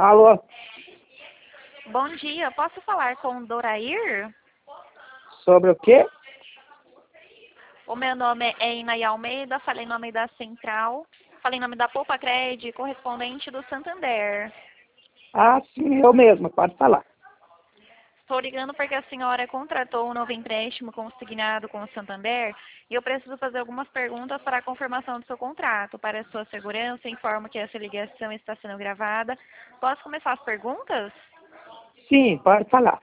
Alô? Bom dia, posso falar com o Dorair? Sobre o quê? O meu nome é Inaí Almeida, falei em nome da Central, falei em nome da Poupa Cred, correspondente do Santander. Ah, sim, eu mesmo, pode falar. Estou ligando porque a senhora contratou um novo empréstimo consignado com o Santander e eu preciso fazer algumas perguntas para a confirmação do seu contrato. Para a sua segurança, informo que essa ligação está sendo gravada. Posso começar as perguntas? Sim, pode falar.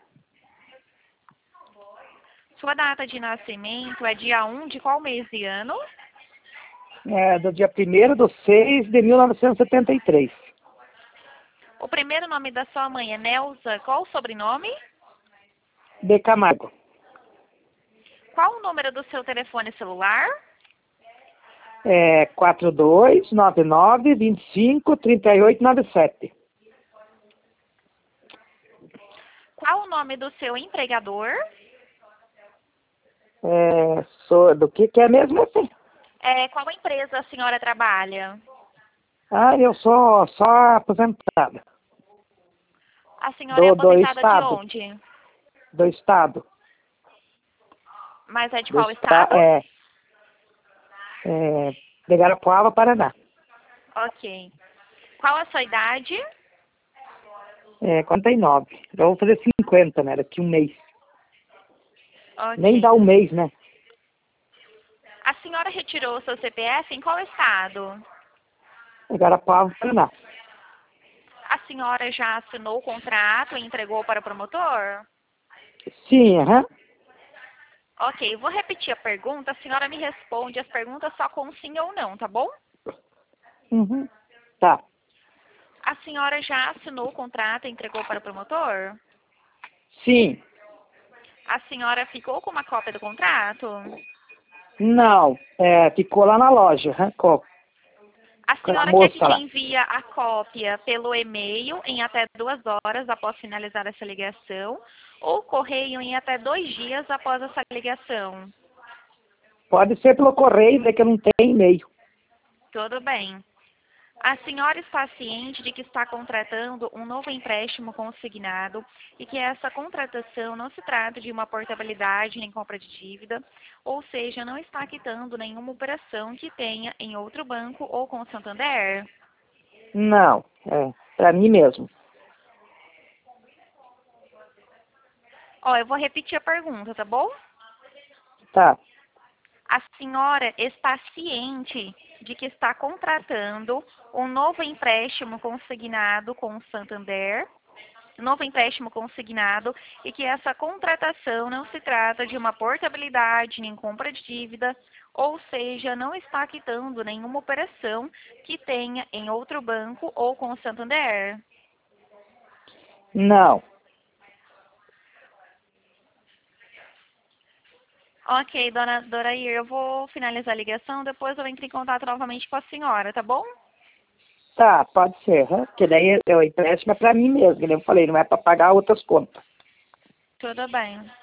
Sua data de nascimento é dia 1 de qual mês e ano? É do dia 1º de 6 de 1973. O primeiro nome da sua mãe é Nelza. Qual o sobrenome? De Camargo. Qual o número do seu telefone celular? 4299-253897. Qual o nome do seu empregador? Do que é mesmo assim? Qual empresa a senhora trabalha? Ah, eu sou só aposentada. A senhora é Do aposentada de estado. onde? Do estado. Mas é de Do qual estado? de Garapuava, Paraná. Ok. Qual a sua idade? 49. Eu vou fazer 50, né? Daqui um mês. Nem Ok. dá um mês, né? A senhora retirou o seu CPF em qual estado? Garapuava, Paraná. A senhora já assinou o contrato e entregou para o promotor? Sim, aham. Ok, vou repetir a pergunta. A senhora me responde as perguntas só com sim ou não, tá bom? Uhum. Tá. A senhora já assinou o contrato e entregou para o promotor? Sim. A senhora ficou com uma cópia do contrato? Não. Ficou lá na loja, com A a senhora quer que moça te lá. envie a cópia pelo e-mail em até 2 horas após finalizar essa ligação ou correio em até 2 dias após essa ligação? Pode ser pelo correio, é que eu não tenho e-mail. Tudo bem. A senhora está ciente de que está contratando um novo empréstimo consignado e que essa contratação não se trata de uma portabilidade nem compra de dívida, ou seja, não está quitando nenhuma operação que tenha em outro banco ou com o Santander? Não. Para mim mesmo. Eu vou repetir a pergunta, tá bom? Tá. A senhora está ciente de que está contratando um novo empréstimo consignado com o Santander, novo empréstimo consignado, e que essa contratação não se trata de uma portabilidade nem compra de dívida, ou seja, não está quitando nenhuma operação que tenha em outro banco ou com o Santander? Não. Ok, dona Dorair, eu vou finalizar a ligação, depois eu entro em contato novamente com a senhora, tá bom? Tá, pode ser. Porque daí o empréstimo é para mim mesmo, que nem eu falei, não é para pagar outras contas. Tudo bem.